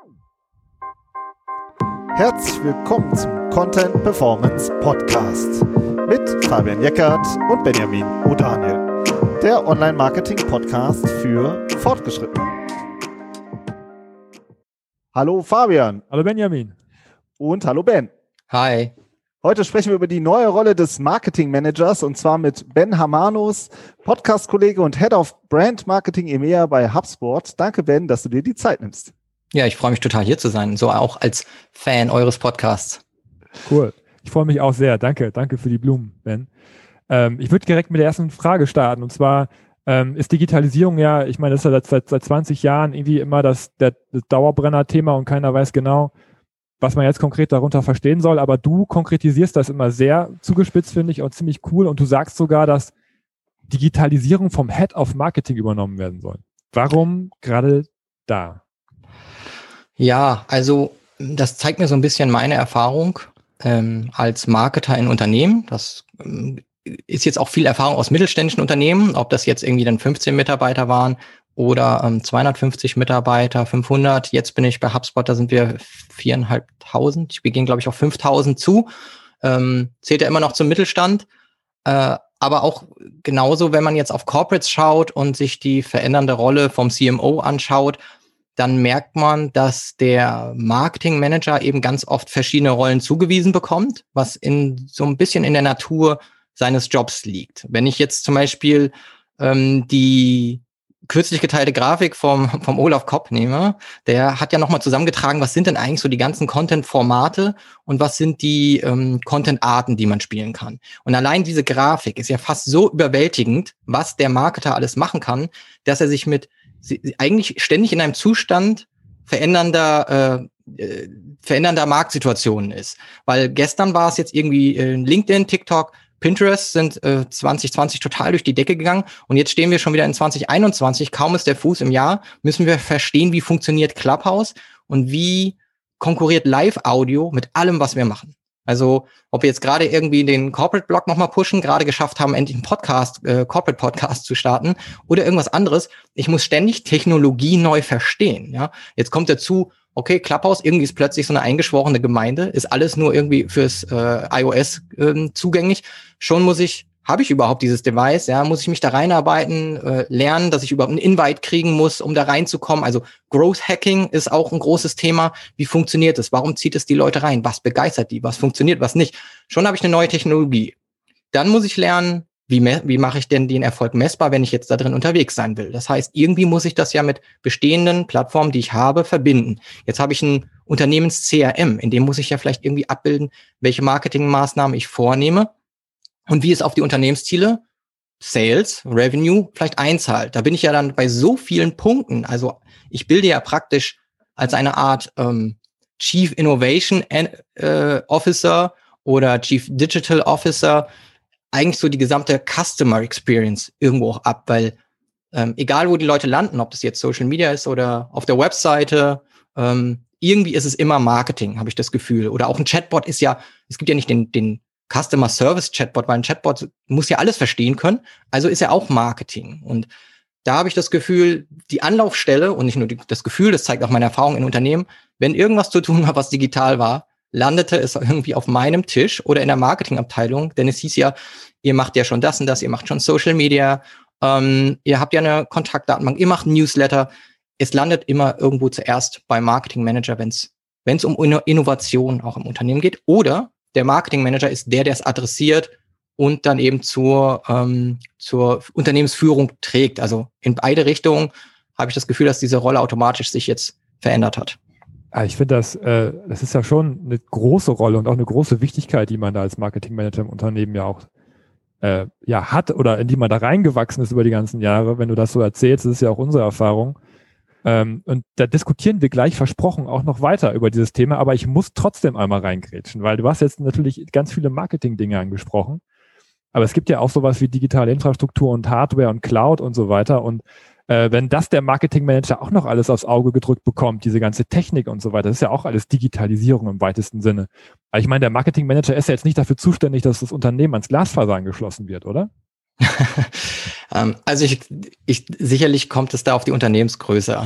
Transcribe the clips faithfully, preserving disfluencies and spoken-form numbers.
Herzlich willkommen zum Content Performance Podcast mit Fabian Jeckert und Benjamin O'Daniel, der Online-Marketing-Podcast für Fortgeschrittene. Hallo Fabian. Hallo Benjamin. Und hallo Ben. Hi. Heute sprechen wir über die neue Rolle des Marketing-Managers und zwar mit Ben Hamanos, Podcast-Kollege und Head of Brand Marketing E M E A bei HubSpot. Danke Ben, dass du dir die Zeit nimmst. Ja, ich freue mich total hier zu sein, so auch als Fan eures Podcasts. Cool. Ich freue mich auch sehr. Danke, danke für die Blumen, Ben. Ähm, ich würde direkt mit der ersten Frage starten und zwar ähm, ist Digitalisierung ja, ich meine, das ist ja seit, seit zwanzig Jahren irgendwie immer das, der, das Dauerbrenner-Thema und keiner weiß genau, was man jetzt konkret darunter verstehen soll, aber du konkretisierst das immer sehr zugespitzt, finde ich, und ziemlich cool und du sagst sogar, dass Digitalisierung vom Head of Marketing übernommen werden soll. Warum gerade da? Ja, also das zeigt mir so ein bisschen meine Erfahrung ähm, als Marketer in Unternehmen. Das ähm, ist jetzt auch viel Erfahrung aus mittelständischen Unternehmen, ob das jetzt irgendwie dann fünfzehn Mitarbeiter waren oder ähm, zweihundertfünfzig Mitarbeiter, fünfhundert. Jetzt bin ich bei HubSpot, da sind wir viertausendfünfhundert. Wir gehen, glaube ich, auf fünftausend zu. Ähm, zählt ja immer noch zum Mittelstand. Äh, aber auch genauso, wenn man jetzt auf Corporates schaut und sich die verändernde Rolle vom C M O anschaut, dann merkt man, dass der Marketingmanager eben ganz oft verschiedene Rollen zugewiesen bekommt, was in so ein bisschen in der Natur seines Jobs liegt. Wenn ich jetzt zum Beispiel ähm, die kürzlich geteilte Grafik vom, vom Olaf Kopp nehme, der hat ja nochmal zusammengetragen, was sind denn eigentlich so die ganzen Content-Formate und was sind die ähm, Content-Arten, die man spielen kann. Und allein diese Grafik ist ja fast so überwältigend, was der Marketer alles machen kann, dass er sich mit eigentlich ständig in einem Zustand verändernder, äh, äh, verändernder Marktsituationen ist. Weil gestern war es jetzt irgendwie äh, LinkedIn, TikTok, Pinterest sind äh, zwanzig zwanzig total durch die Decke gegangen und jetzt stehen wir schon wieder in zwanzig einundzwanzig, kaum ist der Fuß im Jahr, müssen wir verstehen, wie funktioniert Clubhouse und wie konkurriert Live-Audio mit allem, was wir machen. Also ob wir jetzt gerade irgendwie den Corporate-Blog nochmal pushen, gerade geschafft haben, endlich einen Podcast, äh, Corporate-Podcast zu starten oder irgendwas anderes. Ich muss ständig Technologie neu verstehen. Ja, jetzt kommt dazu, okay, Clubhouse, irgendwie ist plötzlich so eine eingeschworene Gemeinde, ist alles nur irgendwie fürs äh, iOS äh, zugänglich. Schon muss ich, habe ich überhaupt dieses Device, ja, muss ich mich da reinarbeiten, äh, lernen, dass ich überhaupt einen Invite kriegen muss, um da reinzukommen. Also Growth Hacking ist auch ein großes Thema. Wie funktioniert es? Warum zieht es die Leute rein? Was begeistert die? Was funktioniert, was nicht? Schon habe ich eine neue Technologie. Dann muss ich lernen, wie, me- wie mache ich denn den Erfolg messbar, wenn ich jetzt da drin unterwegs sein will? Das heißt, irgendwie muss ich das ja mit bestehenden Plattformen, die ich habe, verbinden. Jetzt habe ich ein Unternehmens-C R M, in dem muss ich ja vielleicht irgendwie abbilden, welche Marketingmaßnahmen ich vornehme und wie es auf die Unternehmensziele, Sales, Revenue vielleicht einzahlt. Da bin ich ja dann bei so vielen Punkten. Also ich bilde ja praktisch als eine Art ähm, Chief Innovation äh, Officer oder Chief Digital Officer eigentlich so die gesamte Customer Experience irgendwo auch ab, weil ähm, egal wo die Leute landen, ob das jetzt Social Media ist oder auf der Webseite, ähm, irgendwie ist es immer Marketing, habe ich das Gefühl. Oder auch ein Chatbot ist ja, es gibt ja nicht den, den Customer Service Chatbot, weil ein Chatbot muss ja alles verstehen können, also ist ja auch Marketing. Und da habe ich das Gefühl, die Anlaufstelle und nicht nur die, das Gefühl, das zeigt auch meine Erfahrung in Unternehmen, wenn irgendwas zu tun war, was digital war, landete es irgendwie auf meinem Tisch oder in der Marketingabteilung, denn es hieß ja, ihr macht ja schon das und das, ihr macht schon Social Media, ähm, ihr habt ja eine Kontaktdatenbank, ihr macht Newsletter. Es landet immer irgendwo zuerst beim Marketingmanager, wenn es wenn es um Innovation auch im Unternehmen geht. Oder der Marketingmanager ist der, der es adressiert und dann eben zur ähm, zur Unternehmensführung trägt. Also in beide Richtungen habe ich das Gefühl, dass diese Rolle automatisch sich jetzt verändert hat. Ich finde, das, äh, das ist ja schon eine große Rolle und auch eine große Wichtigkeit, die man da als Marketingmanager im Unternehmen ja auch äh, ja, hat oder in die man da reingewachsen ist über die ganzen Jahre. Wenn du das so erzählst, das ist ja auch unsere Erfahrung. Ähm, und da diskutieren wir gleich versprochen auch noch weiter über dieses Thema, aber ich muss trotzdem einmal reingrätschen, weil du hast jetzt natürlich ganz viele Marketing-Dinge angesprochen, aber es gibt ja auch sowas wie digitale Infrastruktur und Hardware und Cloud und so weiter und Äh, wenn das der Marketingmanager auch noch alles aufs Auge gedrückt bekommt, diese ganze Technik und so weiter, das ist ja auch alles Digitalisierung im weitesten Sinne. Aber ich meine, der Marketingmanager ist ja jetzt nicht dafür zuständig, dass das Unternehmen ans Glasfaser angeschlossen wird, oder? ähm, also ich, ich, sicherlich kommt es da auf die Unternehmensgröße an.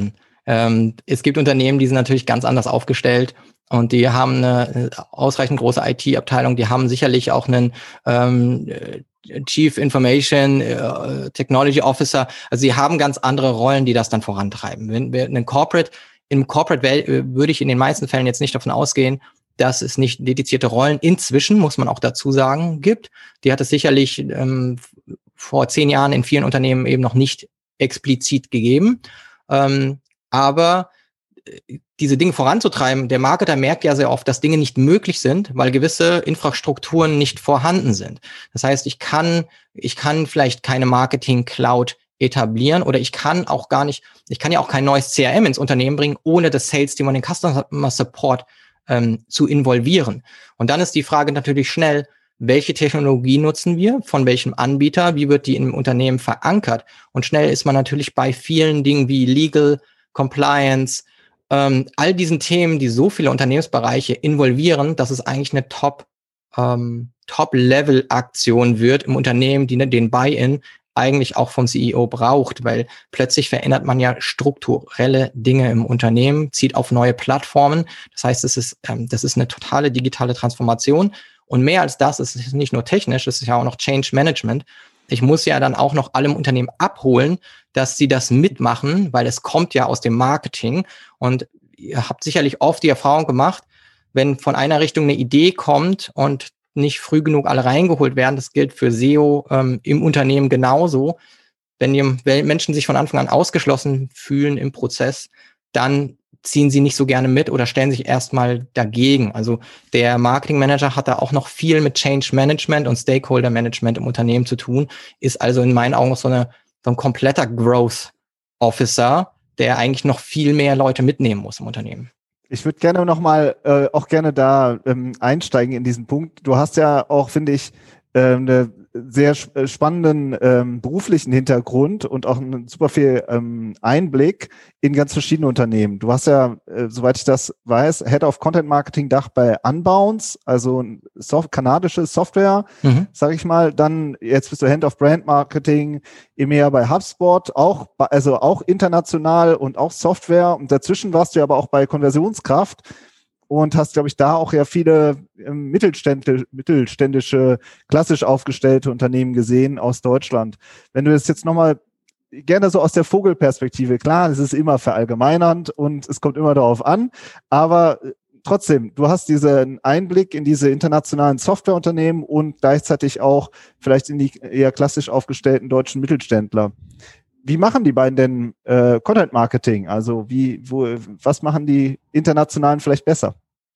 Ähm, es gibt Unternehmen, die sind natürlich ganz anders aufgestellt und die haben eine ausreichend große I T-Abteilung, die haben sicherlich auch einen ähm, Chief Information äh, Technology Officer. Also sie haben ganz andere Rollen, die das dann vorantreiben. Wenn wir einen Corporate, im Corporate Welt würde ich in den meisten Fällen jetzt nicht davon ausgehen, dass es nicht dedizierte Rollen inzwischen, muss man auch dazu sagen, gibt. Die hat es sicherlich ähm, vor zehn Jahren in vielen Unternehmen eben noch nicht explizit gegeben. Ähm, aber diese Dinge voranzutreiben, der Marketer merkt ja sehr oft, dass Dinge nicht möglich sind, weil gewisse Infrastrukturen nicht vorhanden sind. Das heißt, ich kann, ich kann vielleicht keine Marketing-Cloud etablieren oder ich kann auch gar nicht, ich kann ja auch kein neues C R M ins Unternehmen bringen, ohne das Sales-Team und den Customer Support ähm, zu involvieren. Und dann ist die Frage natürlich schnell, welche Technologie nutzen wir, von welchem Anbieter, wie wird die im Unternehmen verankert? Und schnell ist man natürlich bei vielen Dingen wie Legal, Compliance, ähm, all diesen Themen, die so viele Unternehmensbereiche involvieren, dass es eigentlich eine Top, ähm, Top-Level-Aktion wird im Unternehmen, die den Buy-in eigentlich auch vom C E O braucht, weil plötzlich verändert man ja strukturelle Dinge im Unternehmen, zieht auf neue Plattformen. Das heißt, es ist, ähm, das ist eine totale digitale Transformation. Und mehr als das, es ist nicht nur technisch, es ist ja auch noch Change Management. Ich muss ja dann auch noch alle im Unternehmen abholen, dass sie das mitmachen, weil es kommt ja aus dem Marketing. Und ihr habt sicherlich oft die Erfahrung gemacht, wenn von einer Richtung eine Idee kommt und nicht früh genug alle reingeholt werden, das gilt für S E O ähm, im Unternehmen genauso. Wenn die wenn Menschen sich von Anfang an ausgeschlossen fühlen im Prozess, dann ziehen sie nicht so gerne mit oder stellen sich erstmal dagegen. Also der Marketingmanager hat da auch noch viel mit Change Management und Stakeholder Management im Unternehmen zu tun, ist also in meinen Augen so, eine, so ein kompletter Growth Officer, der eigentlich noch viel mehr Leute mitnehmen muss im Unternehmen. Ich würde gerne nochmal äh, auch gerne da ähm, einsteigen in diesen Punkt. Du hast ja auch, finde ich, äh, eine sehr sp- spannenden ähm, beruflichen Hintergrund und auch einen super viel ähm, Einblick in ganz verschiedene Unternehmen. Du hast ja, äh, soweit ich das weiß, Head of Content Marketing Dach bei Unbounce, also ein Soft- kanadische Software, mhm. sage ich mal. Dann jetzt bist du Head of Brand Marketing E M E A bei HubSpot, auch also auch international und auch Software. Und dazwischen warst du aber auch bei Konversionskraft. Und hast, glaube ich, da auch ja viele ähm, mittelständische, mittelständische, klassisch aufgestellte Unternehmen gesehen aus Deutschland. Wenn du das jetzt nochmal gerne so aus der Vogelperspektive, klar, es ist immer verallgemeinernd und es kommt immer darauf an, aber trotzdem, du hast diesen Einblick in diese internationalen Softwareunternehmen und gleichzeitig auch vielleicht in die eher klassisch aufgestellten deutschen Mittelständler. Wie machen die beiden denn äh, Content Marketing? Also wie, wo, was machen die Internationalen vielleicht besser?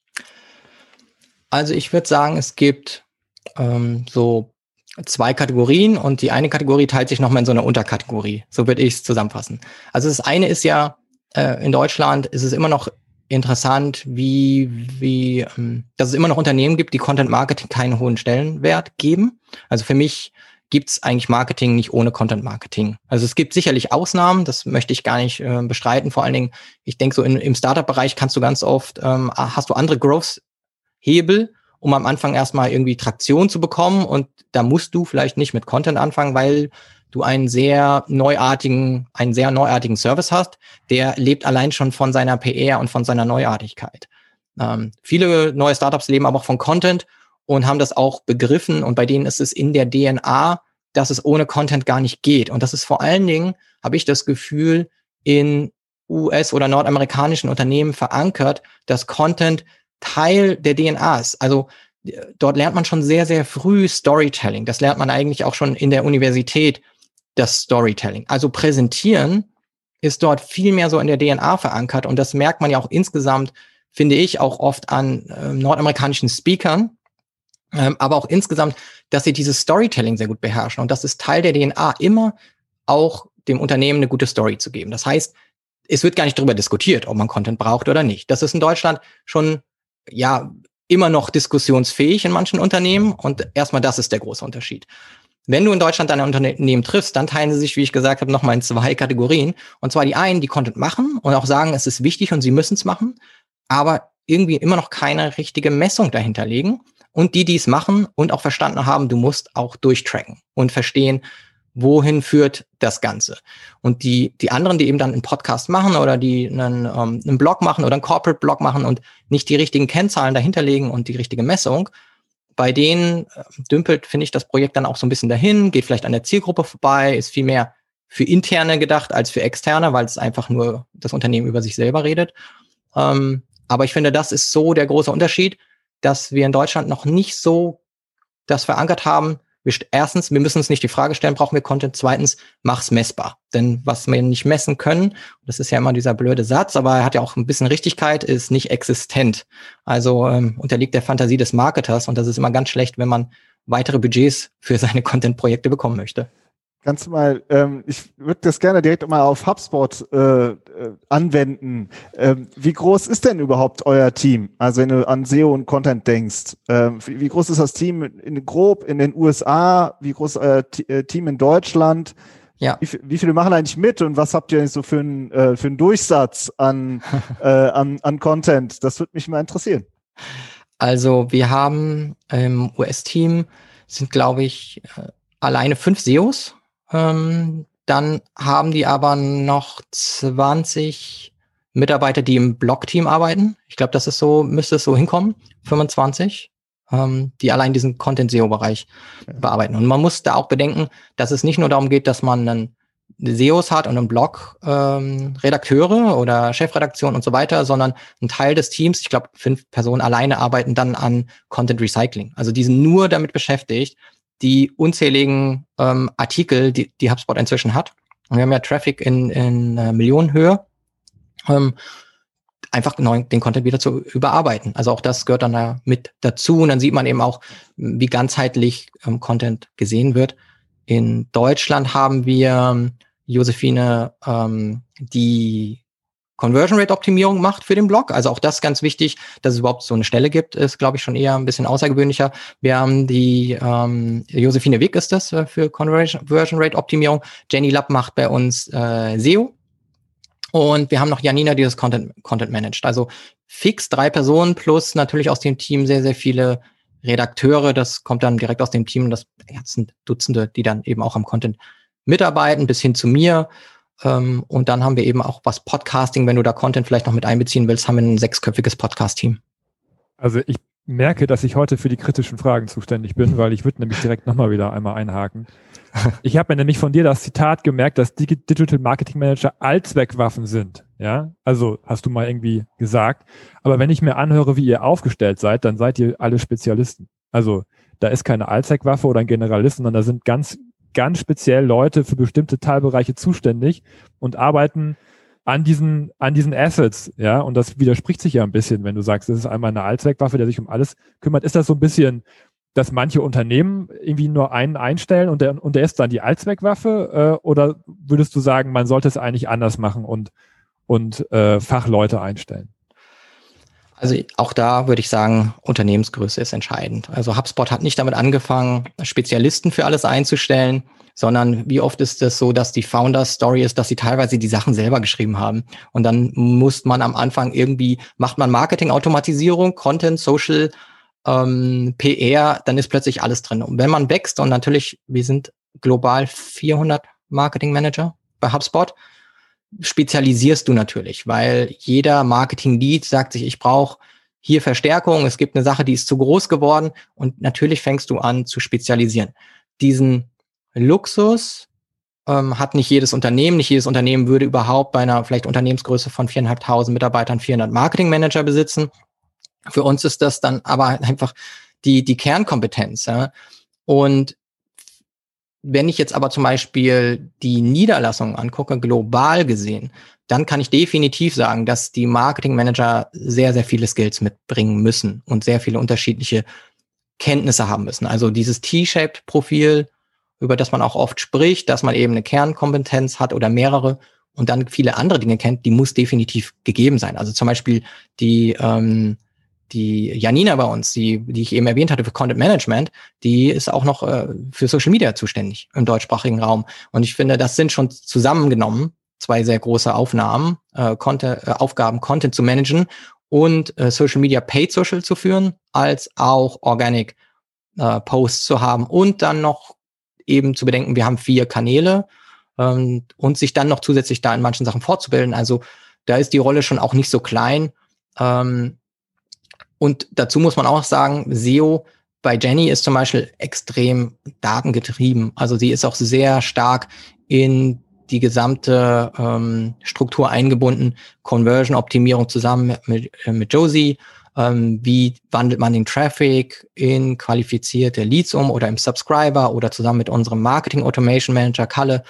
Also ich würde sagen, es gibt ähm, so zwei Kategorien und die eine Kategorie teilt sich nochmal in so eine Unterkategorie. So würde ich es zusammenfassen. Also das eine ist ja, äh, in Deutschland ist es immer noch interessant, wie, wie, ähm, dass es immer noch Unternehmen gibt, die Content Marketing keinen hohen Stellenwert geben. Also für mich gibt es eigentlich Marketing nicht ohne Content Marketing. Also es gibt sicherlich Ausnahmen, das möchte ich gar nicht äh, bestreiten. Vor allen Dingen, ich denke so in, im Startup-Bereich kannst du ganz oft, ähm, hast du andere Growth-Hebel, um am Anfang erstmal irgendwie Traktion zu bekommen und da musst du vielleicht nicht mit Content anfangen, weil du einen sehr neuartigen, einen sehr neuartigen Service hast, der lebt allein schon von seiner P R und von seiner Neuartigkeit. Ähm, viele neue Startups leben aber auch von Content und haben das auch begriffen und bei denen ist es in der D N A, dass es ohne Content gar nicht geht. Und das ist vor allen Dingen, habe ich das Gefühl, in U S- oder nordamerikanischen Unternehmen verankert, dass Content Teil der D N A ist. Also dort lernt man schon sehr, sehr früh Storytelling. Das lernt man eigentlich auch schon in der Universität, das Storytelling. Also präsentieren ist dort viel mehr so in der D N A verankert und das merkt man ja auch insgesamt, finde ich, auch oft an äh, nordamerikanischen Speakern, Ähm, aber auch insgesamt, dass sie dieses Storytelling sehr gut beherrschen. Und das ist Teil der D N A, immer auch dem Unternehmen eine gute Story zu geben. Das heißt, es wird gar nicht darüber diskutiert, ob man Content braucht oder nicht. Das ist in Deutschland schon, ja, immer noch diskussionsfähig in manchen Unternehmen. Und erstmal, das ist der große Unterschied. Wenn du in Deutschland deine Unternehmen triffst, dann teilen sie sich, wie ich gesagt habe, nochmal in zwei Kategorien. Und zwar die einen, die Content machen und auch sagen, es ist wichtig und sie müssen es machen, aber irgendwie immer noch keine richtige Messung dahinter legen. Und die, die es machen und auch verstanden haben, du musst auch durchtracken und verstehen, wohin führt das Ganze? Und die die anderen, die eben dann einen Podcast machen oder die einen, ähm, einen Blog machen oder einen Corporate-Blog machen und nicht die richtigen Kennzahlen dahinterlegen und die richtige Messung, bei denen äh, dümpelt, finde ich, das Projekt dann auch so ein bisschen dahin, geht vielleicht an der Zielgruppe vorbei, ist viel mehr für Interne gedacht als für Externe, weil es einfach nur das Unternehmen über sich selber redet. Ähm, aber ich finde, das ist so der große Unterschied, dass wir in Deutschland noch nicht so das verankert haben. Wir, erstens, wir müssen uns nicht die Frage stellen, brauchen wir Content? Zweitens, mach's messbar. Denn was wir nicht messen können, das ist ja immer dieser blöde Satz, aber er hat ja auch ein bisschen Richtigkeit, ist nicht existent. Also ähm, unterliegt der Fantasie des Marketers und das ist immer ganz schlecht, wenn man weitere Budgets für seine Content-Projekte bekommen möchte. Kannst du mal, ähm, ich würde das gerne direkt mal auf HubSpot äh, äh, anwenden. Ähm, wie groß ist denn überhaupt euer Team? Also wenn du an S E O und Content denkst, ähm, wie, wie groß ist das Team in, grob in den U S A? Wie groß ist euer T- äh, Team in Deutschland? Ja. Wie, wie viele machen eigentlich mit und was habt ihr so für einen äh, für einen Durchsatz an, äh, an, an Content? Das würde mich mal interessieren. Also wir haben im U S-Team sind, glaube ich, alleine fünf S E Os. Ähm, dann haben die aber noch zwanzig Mitarbeiter, die im Blog-Team arbeiten. Ich glaube, das ist so, müsste es so hinkommen. fünfundzwanzig, ähm, die allein diesen Content-S E O-Bereich ja. bearbeiten. Und man muss da auch bedenken, dass es nicht nur darum geht, dass man einen S E Os hat und einen Blog, ähm, Redakteure oder Chefredaktion und so weiter, sondern ein Teil des Teams, ich glaube, fünf Personen alleine arbeiten dann an Content Recycling. Also die sind nur damit beschäftigt, die unzähligen ähm, Artikel, die, die HubSpot inzwischen hat. Und wir haben ja Traffic in, in äh, Millionenhöhe, ähm, einfach neu, den Content wieder zu überarbeiten. Also auch das gehört dann da mit dazu. Und dann sieht man eben auch, wie ganzheitlich ähm, Content gesehen wird. In Deutschland haben wir ähm, Josephine, ähm, die Conversion Rate Optimierung macht für den Blog. Also auch das ganz wichtig, dass es überhaupt so eine Stelle gibt, ist, glaube ich, schon eher ein bisschen außergewöhnlicher. Wir haben die ähm, Josephine Wick ist das äh, für Conversion Rate Optimierung. Jenny Lapp macht bei uns äh, S E O. Und wir haben noch Janina, die das Content, Content managt. Also fix drei Personen plus natürlich aus dem Team sehr, sehr viele Redakteure. Das kommt dann direkt aus dem Team. Das ja, das sind Dutzende, die dann eben auch am Content mitarbeiten, bis hin zu mir. Um, und dann haben wir eben auch was Podcasting, wenn du da Content vielleicht noch mit einbeziehen willst, haben wir ein sechsköpfiges Podcast-Team. Also ich merke, dass ich heute für die kritischen Fragen zuständig bin, weil ich würde nämlich direkt nochmal wieder einmal einhaken. Ich habe mir nämlich von dir das Zitat gemerkt, dass Digital Marketing Manager Allzweckwaffen sind. Ja, also hast du mal irgendwie gesagt. Aber wenn ich mir anhöre, wie ihr aufgestellt seid, dann seid ihr alle Spezialisten. Also da ist keine Allzweckwaffe oder ein Generalist, sondern da sind ganz ganz speziell Leute für bestimmte Teilbereiche zuständig und arbeiten an diesen, an diesen Assets, ja, und das widerspricht sich ja ein bisschen, wenn du sagst, das ist einmal eine Allzweckwaffe, der sich um alles kümmert. Ist das so ein bisschen, dass manche Unternehmen irgendwie nur einen einstellen und der, und der ist dann die Allzweckwaffe, äh, oder würdest du sagen, man sollte es eigentlich anders machen und, und äh, Fachleute einstellen? Also auch da würde ich sagen, Unternehmensgröße ist entscheidend. Also HubSpot hat nicht damit angefangen, Spezialisten für alles einzustellen, sondern wie oft ist es so, dass die Founder-Story ist, dass sie teilweise die Sachen selber geschrieben haben. Und dann muss man am Anfang irgendwie, macht man Marketing-Automatisierung, Content, Social, ähm, P R, dann ist plötzlich alles drin. Und wenn man wächst, und natürlich, wir sind global vierhundert Marketing-Manager bei HubSpot, spezialisierst du natürlich, weil jeder Marketing-Lead sagt sich, ich brauche hier Verstärkung, es gibt eine Sache, die ist zu groß geworden und natürlich fängst du an zu spezialisieren. Diesen Luxus ähm, hat nicht jedes Unternehmen, nicht jedes Unternehmen würde überhaupt bei einer vielleicht Unternehmensgröße von viertausendfünfhundert Mitarbeitern vierhundert Marketing-Manager besitzen. Für uns ist das dann aber einfach die, die Kernkompetenz. Ja? Und wenn ich jetzt aber zum Beispiel die Niederlassungen angucke, global gesehen, dann kann ich definitiv sagen, dass die Marketingmanager sehr, sehr viele Skills mitbringen müssen und sehr viele unterschiedliche Kenntnisse haben müssen. Also dieses T-Shaped-Profil, über das man auch oft spricht, dass man eben eine Kernkompetenz hat oder mehrere und dann viele andere Dinge kennt, die muss definitiv gegeben sein. Also zum Beispiel die ähm, Die Janina bei uns, die, die ich eben erwähnt hatte für Content Management, die ist auch noch äh, für Social Media zuständig im deutschsprachigen Raum. Und ich finde, das sind schon zusammengenommen zwei sehr große Aufnahmen, äh, Content, äh, Aufgaben, Content zu managen und äh, Social Media Paid Social zu führen, als auch Organic äh, Posts zu haben und dann noch eben zu bedenken, wir haben vier Kanäle ähm, und sich dann noch zusätzlich da in manchen Sachen fortzubilden. Also da ist die Rolle schon auch nicht so klein. Ähm, und dazu muss man auch sagen, S E O bei Jenny ist zum Beispiel extrem datengetrieben. Also sie ist auch sehr stark in die gesamte ähm, Struktur eingebunden, Conversion-Optimierung zusammen mit, mit Josie. Ähm, wie wandelt man den Traffic in qualifizierte Leads um oder im Subscriber oder zusammen mit unserem Marketing Automation Manager Kalle.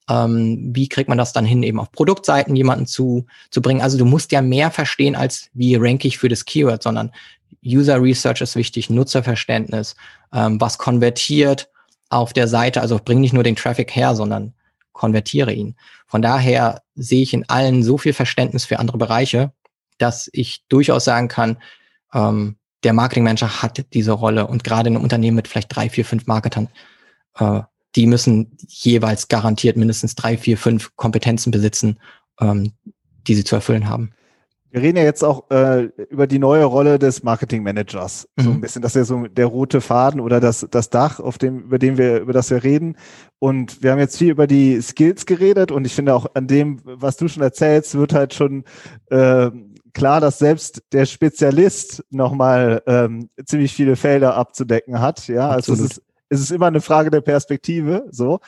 Ähm, wie kriegt man das dann hin, eben auf Produktseiten jemanden zu, zu bringen? Also du musst ja mehr verstehen, als wie ranke ich für das Keyword, sondern User Research ist wichtig, Nutzerverständnis, ähm, was konvertiert auf der Seite. Also bring nicht nur den Traffic her, sondern konvertiere ihn. Von daher sehe ich in allen so viel Verständnis für andere Bereiche, dass ich durchaus sagen kann, ähm, der Marketingmanager hat diese Rolle und gerade in einem Unternehmen mit vielleicht drei, vier, fünf Marketern, äh, die müssen jeweils garantiert mindestens drei, vier, fünf Kompetenzen besitzen, ähm, die sie zu erfüllen haben. Wir reden ja jetzt auch äh, über die neue Rolle des Marketing-Managers. Mhm. So ein bisschen, das ist ja so der rote Faden oder das, das Dach, auf dem, über dem wir, über das wir reden. Und wir haben jetzt viel über die Skills geredet und ich finde auch an dem, was du schon erzählst, wird halt schon äh, klar, dass selbst der Spezialist nochmal ähm, ziemlich viele Felder abzudecken hat. Ja, also es ist, es ist immer eine Frage der Perspektive, so.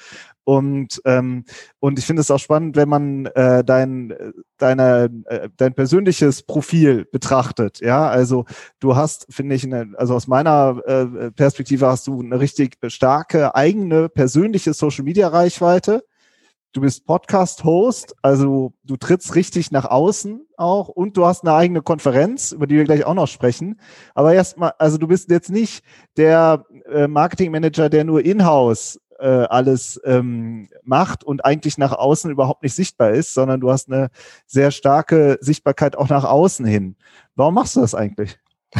Und ähm, und ich finde es auch spannend, wenn man äh, dein deine äh, dein persönliches Profil betrachtet. Ja, also du hast, finde ich, eine, also aus meiner äh, Perspektive hast du eine richtig starke eigene persönliche Social Media Reichweite. Du bist Podcast-Host, also du trittst richtig nach außen auch und du hast eine eigene Konferenz, über die wir gleich auch noch sprechen. Aber erstmal, also du bist jetzt nicht der äh, Marketing-Manager, der nur in-house äh, alles ähm, macht und eigentlich nach außen überhaupt nicht sichtbar ist, sondern du hast eine sehr starke Sichtbarkeit auch nach außen hin. Warum machst du das eigentlich?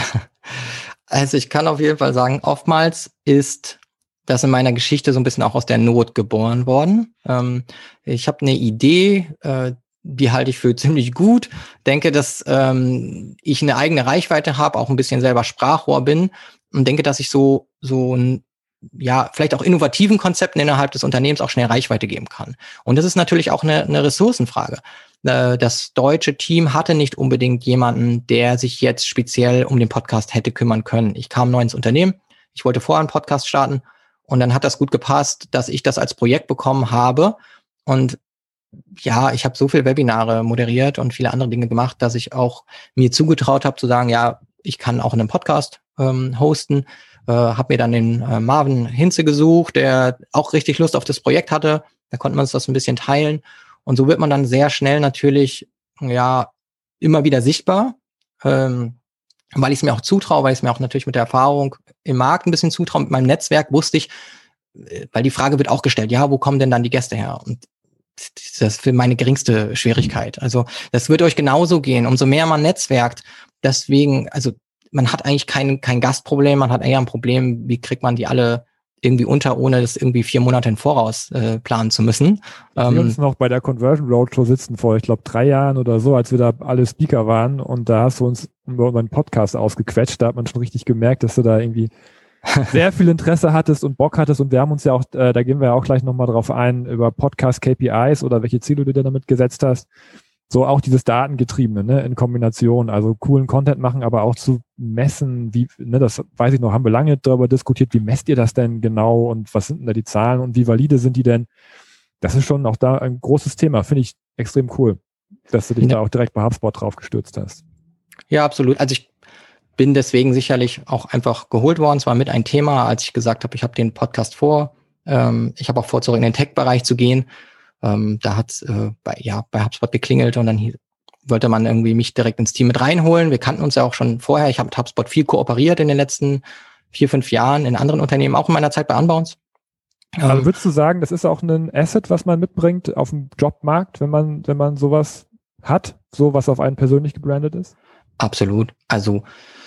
Also ich kann auf jeden Fall sagen, oftmals ist das in meiner Geschichte so ein bisschen auch aus der Not geboren worden. Ähm, ich habe eine Idee, äh, die halte ich für ziemlich gut. Denke, dass ähm, ich eine eigene Reichweite habe, auch ein bisschen selber Sprachrohr bin und denke, dass ich so so ein ja, vielleicht auch innovativen Konzepten innerhalb des Unternehmens auch schnell Reichweite geben kann. Und das ist natürlich auch eine, eine Ressourcenfrage. Äh, das deutsche Team hatte nicht unbedingt jemanden, der sich jetzt speziell um den Podcast hätte kümmern können. Ich kam neu ins Unternehmen, ich wollte vorher einen Podcast starten und dann hat das gut gepasst, dass ich das als Projekt bekommen habe. Und ja, ich habe so viele Webinare moderiert und viele andere Dinge gemacht, dass ich auch mir zugetraut habe zu sagen, ja, ich kann auch einen Podcast ähm, hosten. Äh, habe mir dann den äh, Marvin Hinze gesucht, der auch richtig Lust auf das Projekt hatte. Da konnten wir uns das ein bisschen teilen. Und so wird man dann sehr schnell natürlich ja immer wieder sichtbar, ähm, weil ich es mir auch zutraue, weil ich es mir auch natürlich mit der Erfahrung im Markt ein bisschen zutraue. Mit meinem Netzwerk wusste ich, weil die Frage wird auch gestellt, ja, wo kommen denn dann die Gäste her? Und das ist für meine geringste Schwierigkeit. Also das wird euch genauso gehen. Umso mehr man netzwerkt, deswegen, also man hat eigentlich kein, kein Gastproblem, man hat eher ein Problem, wie kriegt man die alle irgendwie unter, ohne das irgendwie vier Monate im Voraus äh, planen zu müssen. Wir Ähm, uns noch bei der Conversion Roadshow sitzen vor, ich glaube, drei Jahren oder so, als wir da alle Speaker waren und da hast du uns über unseren Podcast ausgequetscht, da hat man schon richtig gemerkt, dass du da irgendwie sehr viel Interesse hattest und Bock hattest und wir haben uns ja auch, äh, da gehen wir ja auch gleich nochmal drauf ein, über Podcast-K P Is oder welche Ziele du dir damit gesetzt hast. So auch dieses Datengetriebene, ne, in Kombination, also coolen Content machen, aber auch zu messen, wie, ne, das weiß ich noch, haben wir lange darüber diskutiert, wie messt ihr das denn genau und was sind denn da die Zahlen und wie valide sind die denn? Das ist schon auch da ein großes Thema, finde ich extrem cool, dass du dich ja. da auch direkt bei HubSpot drauf gestürzt hast. Ja, absolut. Also ich bin deswegen sicherlich auch einfach geholt worden. Es war mit ein Thema, als ich gesagt habe, ich habe den Podcast vor. Ähm, ich habe auch vor, zurück in den Tech-Bereich zu gehen. Ähm, da hat äh, bei, ja, bei HubSpot geklingelt und dann hier, wollte man irgendwie mich direkt ins Team mit reinholen. Wir kannten uns ja auch schon vorher. Ich habe mit HubSpot viel kooperiert in den letzten vier, fünf Jahren in anderen Unternehmen, auch in meiner Zeit bei Unbounce. Aber ähm, würdest du sagen, das ist auch ein Asset, was man mitbringt auf dem Jobmarkt, wenn man, wenn man sowas hat, so was auf einen persönlich gebrandet ist? Absolut. Also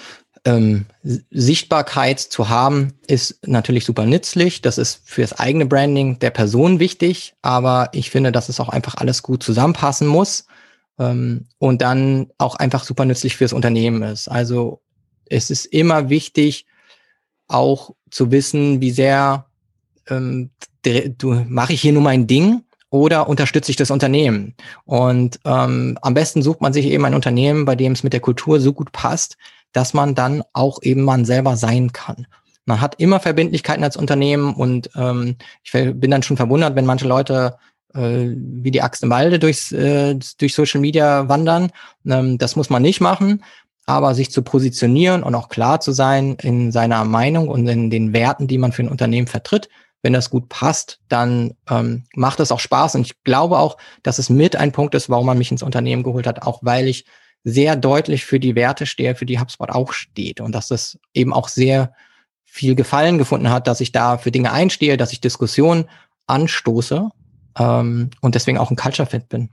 Ähm, Sichtbarkeit zu haben, ist natürlich super nützlich. Das ist für das eigene Branding der Person wichtig, aber ich finde, dass es auch einfach alles gut zusammenpassen muss ähm, und dann auch einfach super nützlich fürs Unternehmen ist. Also es ist immer wichtig, auch zu wissen, wie sehr ähm, du mache ich hier nur mein Ding oder unterstütze ich das Unternehmen? Und ähm, am besten sucht man sich eben ein Unternehmen, bei dem es mit der Kultur so gut passt, dass man dann auch eben man selber sein kann. Man hat immer Verbindlichkeiten als Unternehmen und ähm, ich bin dann schon verwundert, wenn manche Leute äh, wie die Axt im Walde durchs, äh, durch Social Media wandern. Ähm, das muss man nicht machen, aber sich zu positionieren und auch klar zu sein in seiner Meinung und in den Werten, die man für ein Unternehmen vertritt, wenn das gut passt, dann ähm, macht es auch Spaß. Und ich glaube auch, dass es mit ein Punkt ist, warum man mich ins Unternehmen geholt hat, auch weil ich sehr deutlich für die Werte stehe, für die HubSpot auch steht. Und dass das eben auch sehr viel Gefallen gefunden hat, dass ich da für Dinge einstehe, dass ich Diskussionen anstoße ähm, und deswegen auch ein Culture Fit bin.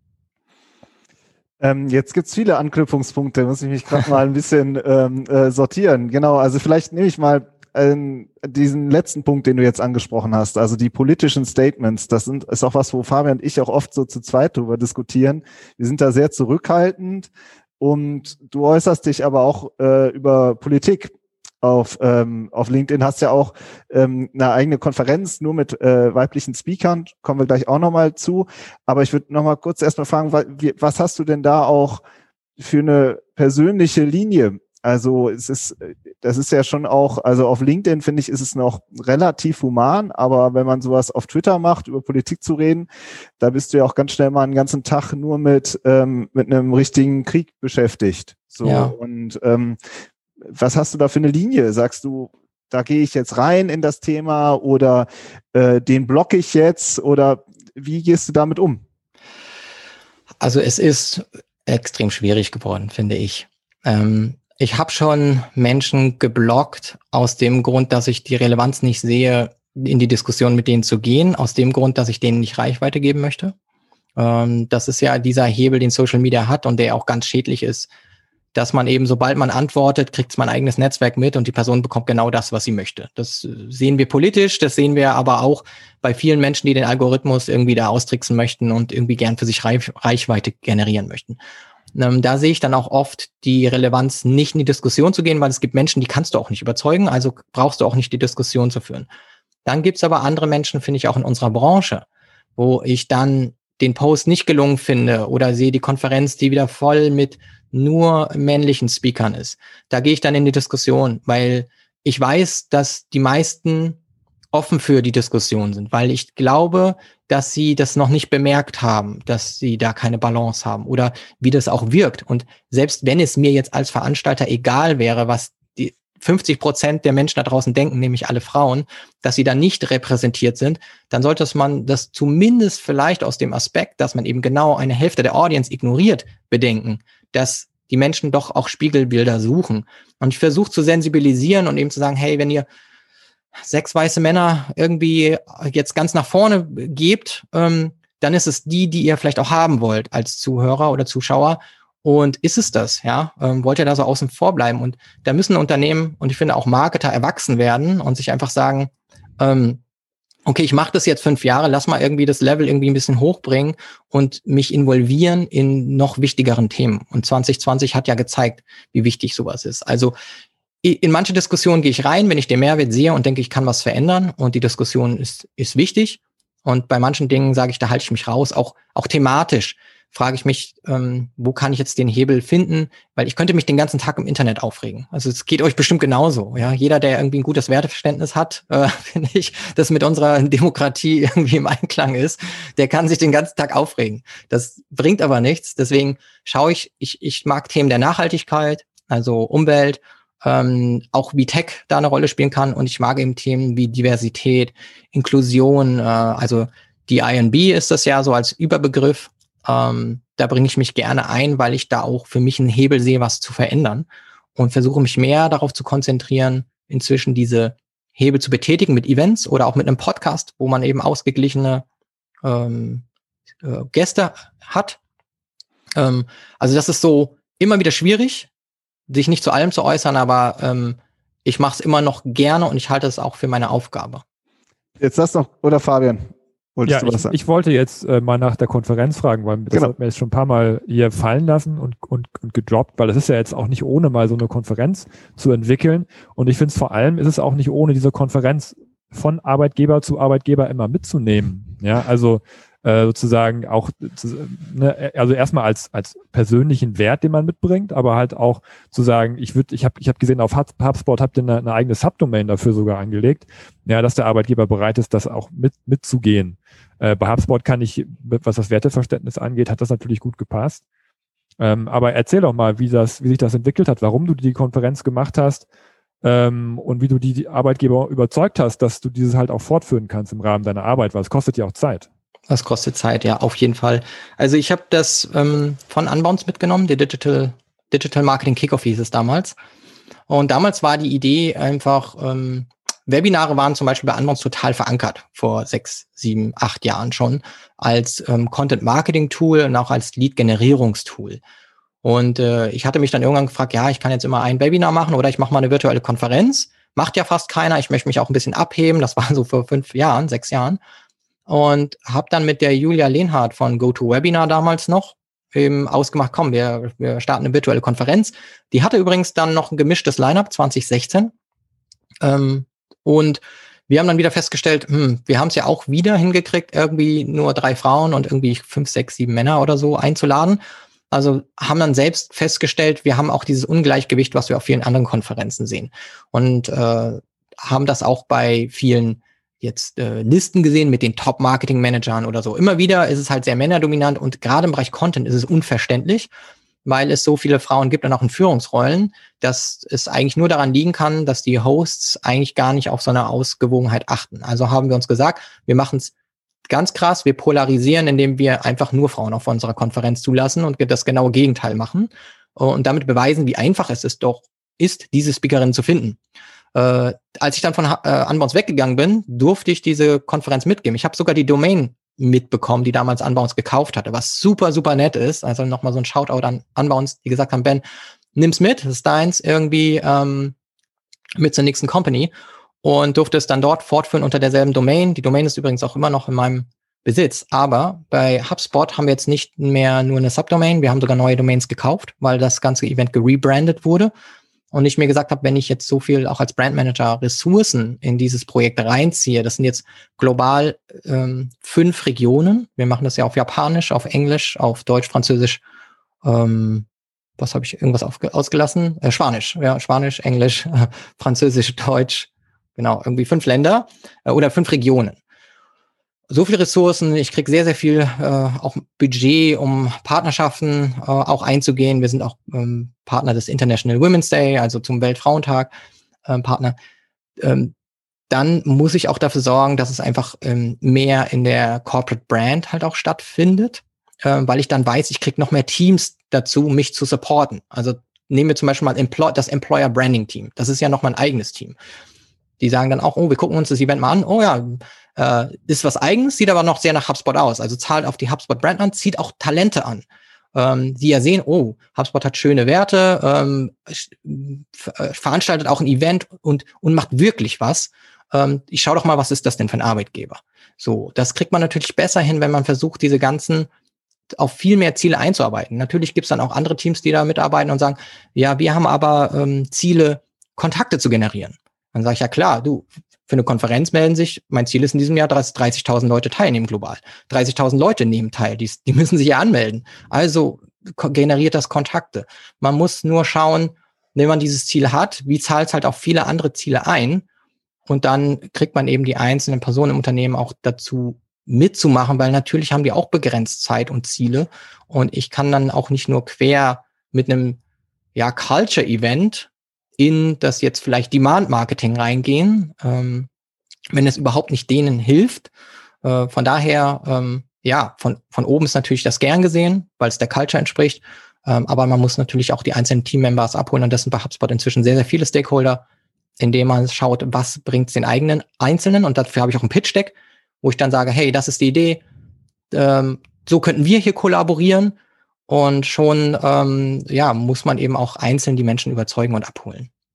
Ähm, jetzt gibt's viele Anknüpfungspunkte, muss ich mich gerade mal ein bisschen ähm, äh, sortieren. Genau, also vielleicht nehme ich mal ähm, diesen letzten Punkt, den du jetzt angesprochen hast, also die politischen Statements. Das sind, ist auch was, wo Fabian und ich auch oft so zu zweit drüber diskutieren. Wir sind da sehr zurückhaltend und du äußerst dich aber auch äh, über Politik. Auf, ähm, auf LinkedIn hast ja auch ähm, eine eigene Konferenz nur mit äh, weiblichen Speakern, kommen wir gleich auch nochmal zu. Aber ich würde nochmal kurz erstmal fragen, was, was hast du denn da auch für eine persönliche Linie? Also es ist, das ist ja schon auch, also auf LinkedIn finde ich, ist es noch relativ human, aber wenn man sowas auf Twitter macht, über Politik zu reden, da bist du ja auch ganz schnell mal einen ganzen Tag nur mit, ähm, mit einem richtigen Krieg beschäftigt. So, ja. und ähm, was hast du da für eine Linie? Sagst du, da gehe ich jetzt rein in das Thema oder äh, den blocke ich jetzt oder wie gehst du damit um? Also es ist extrem schwierig geworden, finde ich. Ähm, ich habe schon Menschen geblockt aus dem Grund, dass ich die Relevanz nicht sehe, in die Diskussion mit denen zu gehen, aus dem Grund, dass ich denen nicht Reichweite geben möchte. Ähm, das ist ja dieser Hebel, den Social Media hat und der auch ganz schädlich ist, dass man eben, sobald man antwortet, kriegt es mein eigenes Netzwerk mit und die Person bekommt genau das, was sie möchte. Das sehen wir politisch, das sehen wir aber auch bei vielen Menschen, die den Algorithmus irgendwie da austricksen möchten und irgendwie gern für sich Reich, Reichweite generieren möchten. Ähm, da sehe ich dann auch oft die Relevanz, nicht in die Diskussion zu gehen, weil es gibt Menschen, die kannst du auch nicht überzeugen, also brauchst du auch nicht die Diskussion zu führen. Dann gibt's aber andere Menschen, finde ich, auch in unserer Branche, wo ich dann den Post nicht gelungen finde oder sehe die Konferenz, die wieder voll mit nur männlichen Speakern ist. Da gehe ich dann in die Diskussion, weil ich weiß, dass die meisten offen für die Diskussion sind, weil ich glaube, dass sie das noch nicht bemerkt haben, dass sie da keine Balance haben oder wie das auch wirkt. Und selbst wenn es mir jetzt als Veranstalter egal wäre, was die fünfzig Prozent der Menschen da draußen denken, nämlich alle Frauen, dass sie da nicht repräsentiert sind, dann sollte man das zumindest vielleicht aus dem Aspekt, dass man eben genau eine Hälfte der Audience ignoriert, bedenken, dass die Menschen doch auch Spiegelbilder suchen. Und ich versuche zu sensibilisieren und eben zu sagen, hey, wenn ihr sechs weiße Männer irgendwie jetzt ganz nach vorne gebt, ähm, dann ist es die, die ihr vielleicht auch haben wollt als Zuhörer oder Zuschauer. Und ist es das, ja? Ähm, wollt ihr da so außen vor bleiben? Und da müssen Unternehmen und ich finde auch Marketer erwachsen werden und sich einfach sagen, ähm, okay, ich mache das jetzt fünf Jahre, lass mal irgendwie das Level irgendwie ein bisschen hochbringen und mich involvieren in noch wichtigeren Themen. Und zwanzig zwanzig hat ja gezeigt, wie wichtig sowas ist. Also in manche Diskussionen gehe ich rein, wenn ich den Mehrwert sehe und denke, ich kann was verändern und die Diskussion ist ist wichtig. Und bei manchen Dingen sage ich, da halte ich mich raus, auch auch thematisch. Frage ich mich, ähm, wo kann ich jetzt den Hebel finden? Weil ich könnte mich den ganzen Tag im Internet aufregen. Also es geht euch bestimmt genauso. Ja, jeder, der irgendwie ein gutes Werteverständnis hat, äh, finde ich, das mit unserer Demokratie irgendwie im Einklang ist, der kann sich den ganzen Tag aufregen. Das bringt aber nichts. Deswegen schaue ich, ich, ich mag Themen der Nachhaltigkeit, also Umwelt, ähm, auch wie Tech da eine Rolle spielen kann. Und ich mag eben Themen wie Diversität, Inklusion, äh, also die I N B ist das ja so als Überbegriff. Ähm, da bringe ich mich gerne ein, weil ich da auch für mich einen Hebel sehe, was zu verändern und versuche mich mehr darauf zu konzentrieren, inzwischen diese Hebel zu betätigen mit Events oder auch mit einem Podcast, wo man eben ausgeglichene ähm, äh, Gäste hat. Ähm, also das ist so immer wieder schwierig, sich nicht zu allem zu äußern, aber ähm, ich mache es immer noch gerne und ich halte es auch für meine Aufgabe. Jetzt lass noch, oder Fabian? Ja, ich, ich wollte jetzt äh, mal nach der Konferenz fragen, weil das genau. hat mir jetzt schon ein paar Mal hier fallen lassen und, und, und gedroppt, weil es ist ja jetzt auch nicht ohne mal so eine Konferenz zu entwickeln und ich finde es vor allem ist es auch nicht ohne diese Konferenz von Arbeitgeber zu Arbeitgeber immer mitzunehmen. Ja, also äh, sozusagen auch, ne, also erstmal als als persönlichen Wert, den man mitbringt, aber halt auch zu sagen, ich würde, ich habe ich habe gesehen, auf HubSpot habt ihr eine, eine eigene Subdomain dafür sogar angelegt, ja, dass der Arbeitgeber bereit ist, das auch mit mitzugehen. Äh, bei HubSpot kann ich, was das Werteverständnis angeht, hat das natürlich gut gepasst. Ähm, aber erzähl doch mal, wie das, wie sich das entwickelt hat, warum du die Konferenz gemacht hast. Ähm, und wie du die, die Arbeitgeber überzeugt hast, dass du dieses halt auch fortführen kannst im Rahmen deiner Arbeit, weil es kostet ja auch Zeit. Das kostet Zeit, ja, auf jeden Fall. Also ich habe das ähm, von Unbounce mitgenommen, der Digital, Digital Marketing Kickoff hieß es damals. Und damals war die Idee einfach, ähm, Webinare waren zum Beispiel bei Unbounce total verankert, vor sechs, sieben, acht Jahren schon, als ähm, Content-Marketing-Tool und auch als Lead-Generierungstool. Und äh, ich hatte mich dann irgendwann gefragt, ja, ich kann jetzt immer ein Webinar machen oder ich mache mal eine virtuelle Konferenz. Macht ja fast keiner. Ich möchte mich auch ein bisschen abheben. Das war so vor fünf Jahren, sechs Jahren. Und habe dann mit der Julia Lehnhardt von GoToWebinar damals noch eben ausgemacht, komm, wir, wir starten eine virtuelle Konferenz. Die hatte übrigens dann noch ein gemischtes Line-Up zwanzig sechzehn. Ähm, und wir haben dann wieder festgestellt, hm, wir haben es ja auch wieder hingekriegt, irgendwie nur drei Frauen und irgendwie fünf, sechs, sieben Männer oder so einzuladen. Also haben dann selbst festgestellt, wir haben auch dieses Ungleichgewicht, was wir auf vielen anderen Konferenzen sehen. Und äh, haben das auch bei vielen jetzt äh, Listen gesehen mit den Top-Marketing-Managern oder so. Immer wieder ist es halt sehr männerdominant und gerade im Bereich Content ist es unverständlich, weil es so viele Frauen gibt und auch in Führungsrollen, dass es eigentlich nur daran liegen kann, dass die Hosts eigentlich gar nicht auf so eine Ausgewogenheit achten. Also haben wir uns gesagt, wir machen es ganz krass, wir polarisieren, indem wir einfach nur Frauen auf unserer Konferenz zulassen und das genaue Gegenteil machen und damit beweisen, wie einfach es ist doch ist, diese Speakerin zu finden. Äh, als ich dann von äh, Unbounce weggegangen bin, durfte ich diese Konferenz mitgeben. Ich habe sogar die Domain mitbekommen, die damals Unbounce gekauft hatte, was super, super nett ist. Also nochmal so ein Shoutout an Unbounce, die gesagt haben, Ben, nimm's mit, das ist deins, irgendwie ähm, mit zur nächsten Company. Und durfte es dann dort fortführen unter derselben Domain. Die Domain ist übrigens auch immer noch in meinem Besitz. Aber bei HubSpot haben wir jetzt nicht mehr nur eine Subdomain, wir haben sogar neue Domains gekauft, weil das ganze Event gerebrandet wurde. Und ich mir gesagt habe, wenn ich jetzt so viel auch als Brandmanager Ressourcen in dieses Projekt reinziehe, das sind jetzt global ähm, fünf Regionen. Wir machen das ja auf Japanisch, auf Englisch, auf Deutsch, Französisch, ähm, was habe ich, irgendwas aufge- ausgelassen? Äh, Spanisch, ja, Spanisch, Englisch, äh, Französisch, Deutsch. Genau, irgendwie fünf Länder äh, oder fünf Regionen. So viele Ressourcen, ich kriege sehr, sehr viel äh, auch Budget, um Partnerschaften äh, auch einzugehen. Wir sind auch ähm, Partner des International Women's Day, also zum Weltfrauentag äh, Partner. Ähm, dann muss ich auch dafür sorgen, dass es einfach ähm, mehr in der Corporate Brand halt auch stattfindet, äh, weil ich dann weiß, ich kriege noch mehr Teams dazu, um mich zu supporten. Also nehmen wir zum Beispiel mal Employ- das Employer Branding Team. Das ist ja noch mein eigenes Team. Die sagen dann auch, oh, wir gucken uns das Event mal an. Oh ja, äh, ist was Eigenes, sieht aber noch sehr nach HubSpot aus. Also zahlt auf die HubSpot-Brand an, zieht auch Talente an, ähm, die ja sehen, oh, HubSpot hat schöne Werte, ähm, ver- veranstaltet auch ein Event und, und macht wirklich was. Ähm, ich schaue doch mal, was ist das denn für ein Arbeitgeber? So, das kriegt man natürlich besser hin, wenn man versucht, diese ganzen auf viel mehr Ziele einzuarbeiten. Natürlich gibt's dann auch andere Teams, die da mitarbeiten und sagen, ja, wir haben aber ähm, Ziele, Kontakte zu generieren. Dann sage ich, ja klar, du, für eine Konferenz melden sich, mein Ziel ist in diesem Jahr, dass dreißigtausend Leute teilnehmen global. dreißigtausend Leute nehmen teil, die, die müssen sich ja anmelden. Also generiert das Kontakte. Man muss nur schauen, wenn man dieses Ziel hat, wie zahlt es halt auf viele andere Ziele ein? Und dann kriegt man eben die einzelnen Personen im Unternehmen auch dazu mitzumachen, weil natürlich haben die auch begrenzt Zeit und Ziele. Und ich kann dann auch nicht nur quer mit einem ja, Culture-Event in das jetzt vielleicht Demand-Marketing reingehen, ähm, wenn es überhaupt nicht denen hilft. Äh, von daher, ähm, ja, von, von oben ist natürlich das gern gesehen, weil es der Culture entspricht. Ähm, aber man muss natürlich auch die einzelnen Team-Members abholen. Und das sind bei HubSpot inzwischen sehr, sehr viele Stakeholder, indem man schaut, was bringt es den eigenen Einzelnen. Und dafür habe ich auch ein Pitch-Deck, wo ich dann sage, hey, das ist die Idee. Ähm, so könnten wir hier kollaborieren. Und schon, ähm, ja, muss man eben auch einzeln die Menschen überzeugen und abholen.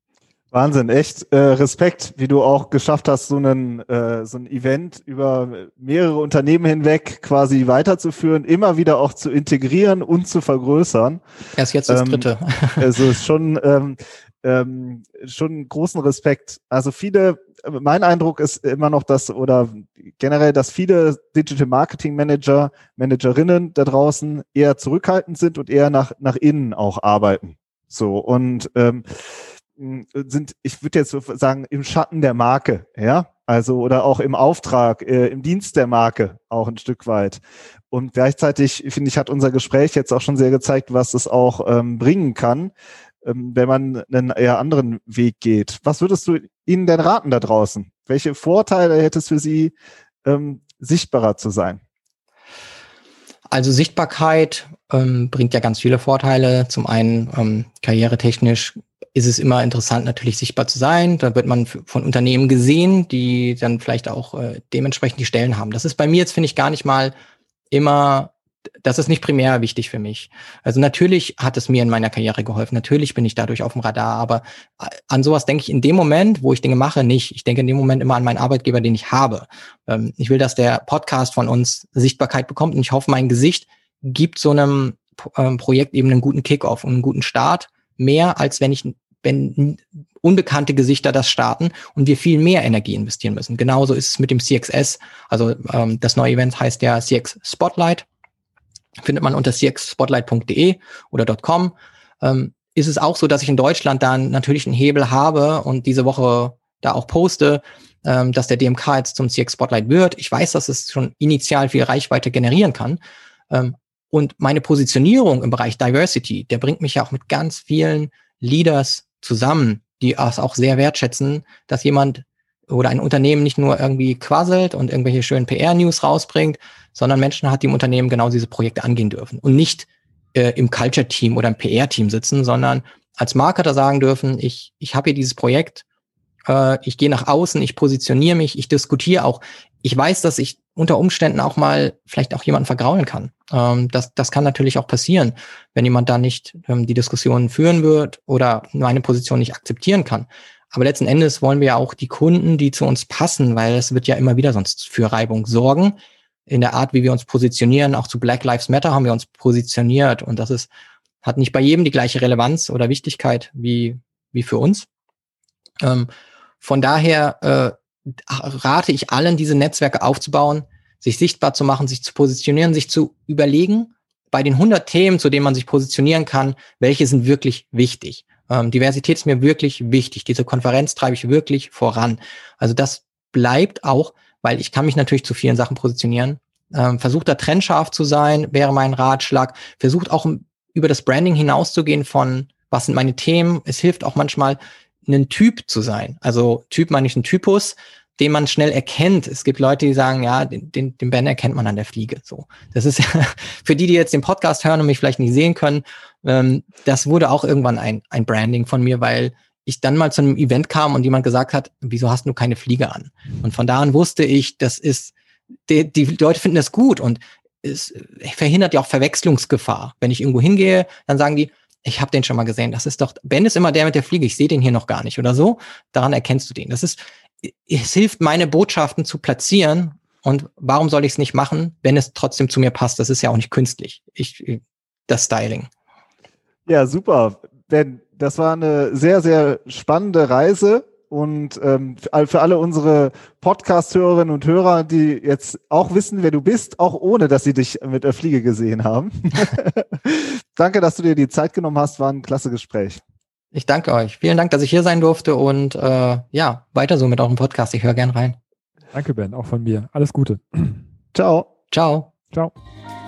Wahnsinn, echt äh, Respekt, wie du auch geschafft hast, so einen äh, so ein Event über mehrere Unternehmen hinweg quasi weiterzuführen, immer wieder auch zu integrieren und zu vergrößern. Erst jetzt das ähm, dritte. Also ist schon ähm, ähm, schon großen Respekt. Also viele, mein Eindruck ist immer noch, dass oder generell, dass viele Digital Marketing Manager, Managerinnen da draußen eher zurückhaltend sind und eher nach nach innen auch arbeiten. So und ähm, sind, ich würde jetzt so sagen, im Schatten der Marke, ja, also oder auch im Auftrag, äh, im Dienst der Marke auch ein Stück weit. Und gleichzeitig, finde ich, hat unser Gespräch jetzt auch schon sehr gezeigt, was es auch ähm, bringen kann, ähm, wenn man einen eher anderen Weg geht. Was würdest du ihnen denn raten da draußen? Welche Vorteile hätte es für sie, ähm, sichtbarer zu sein? Also Sichtbarkeit ähm, bringt ja ganz viele Vorteile. Zum einen ähm, karrieretechnisch ist es immer interessant, natürlich sichtbar zu sein. Da wird man von Unternehmen gesehen, die dann vielleicht auch äh, dementsprechend die Stellen haben. Das ist bei mir jetzt, finde ich, gar nicht mal immer, das ist nicht primär wichtig für mich. Also natürlich hat es mir in meiner Karriere geholfen. Natürlich bin ich dadurch auf dem Radar, aber an sowas denke ich in dem Moment, wo ich Dinge mache, nicht. Ich denke in dem Moment immer an meinen Arbeitgeber, den ich habe. Ähm, ich will, dass der Podcast von uns Sichtbarkeit bekommt und ich hoffe, mein Gesicht gibt so einem ähm, Projekt eben einen guten Kickoff und einen guten Start. Mehr als wenn ich, wenn unbekannte Gesichter das starten und wir viel mehr Energie investieren müssen. Genauso ist es mit dem C X S. Also ähm, das neue Event heißt ja C X Spotlight. Findet man unter c x spotlight punkt d e oder .com. Ähm, ist es auch so, dass ich in Deutschland dann natürlich einen Hebel habe und diese Woche da auch poste, ähm, dass der D M K jetzt zum C X Spotlight wird. Ich weiß, dass es schon initial viel Reichweite generieren kann. Ähm, Und meine Positionierung im Bereich Diversity, der bringt mich ja auch mit ganz vielen Leaders zusammen, die es auch sehr wertschätzen, dass jemand oder ein Unternehmen nicht nur irgendwie quasselt und irgendwelche schönen P R-News rausbringt, sondern Menschen hat, die im Unternehmen genau diese Projekte angehen dürfen und nicht äh, im Culture-Team oder im P R-Team sitzen, sondern als Marketer sagen dürfen, ich, ich habe hier dieses Projekt, äh, ich gehe nach außen, ich positioniere mich, ich diskutiere auch. Ich weiß, dass ich unter Umständen auch mal vielleicht auch jemanden vergraulen kann. Ähm, das, das kann natürlich auch passieren, wenn jemand da nicht ähm, die Diskussion führen wird oder meine Position nicht akzeptieren kann. Aber letzten Endes wollen wir ja auch die Kunden, die zu uns passen, weil es wird ja immer wieder sonst für Reibung sorgen. In der Art, wie wir uns positionieren, auch zu Black Lives Matter haben wir uns positioniert und das ist, hat nicht bei jedem die gleiche Relevanz oder Wichtigkeit wie, wie für uns. Ähm, von daher äh, rate ich allen, diese Netzwerke aufzubauen, sich sichtbar zu machen, sich zu positionieren, sich zu überlegen, bei den hundert Themen, zu denen man sich positionieren kann, welche sind wirklich wichtig. Ähm, Diversität ist mir wirklich wichtig. Diese Konferenz treibe ich wirklich voran. Also das bleibt auch, weil ich kann mich natürlich zu vielen Sachen positionieren. Ähm, versucht da trennscharf zu sein, wäre mein Ratschlag. Versucht auch über das Branding hinauszugehen von, was sind meine Themen. Es hilft auch manchmal, ein Typ zu sein. Also Typ meine ich einen Typus, den man schnell erkennt. Es gibt Leute, die sagen, ja, den, den, den Ben erkennt man an der Fliege. So, das ist für die, die jetzt den Podcast hören und mich vielleicht nicht sehen können, ähm, das wurde auch irgendwann ein, ein Branding von mir, weil ich dann mal zu einem Event kam und jemand gesagt hat, wieso hast du keine Fliege an? Und von da an wusste ich, das ist, die, die Leute finden das gut und es verhindert ja auch Verwechslungsgefahr. Wenn ich irgendwo hingehe, dann sagen die, ich habe den schon mal gesehen. Das ist doch, Ben ist immer der mit der Fliege. Ich sehe den hier noch gar nicht oder so. Daran erkennst du den. Das ist, es hilft, meine Botschaften zu platzieren. Und warum soll ich es nicht machen, wenn es trotzdem zu mir passt? Das ist ja auch nicht künstlich. Ich, das Styling. Ja, super. Ben, das war eine sehr, sehr spannende Reise. Und ähm, für alle unsere Podcast-Hörerinnen und Hörer, die jetzt auch wissen, wer du bist, auch ohne, dass sie dich mit der Fliege gesehen haben. Danke, dass du dir die Zeit genommen hast. War ein klasse Gespräch. Ich danke euch. Vielen Dank, dass ich hier sein durfte und äh, ja, weiter so mit eurem Podcast. Ich höre gern rein. Danke, Ben, auch von mir. Alles Gute. Ciao. Ciao. Ciao.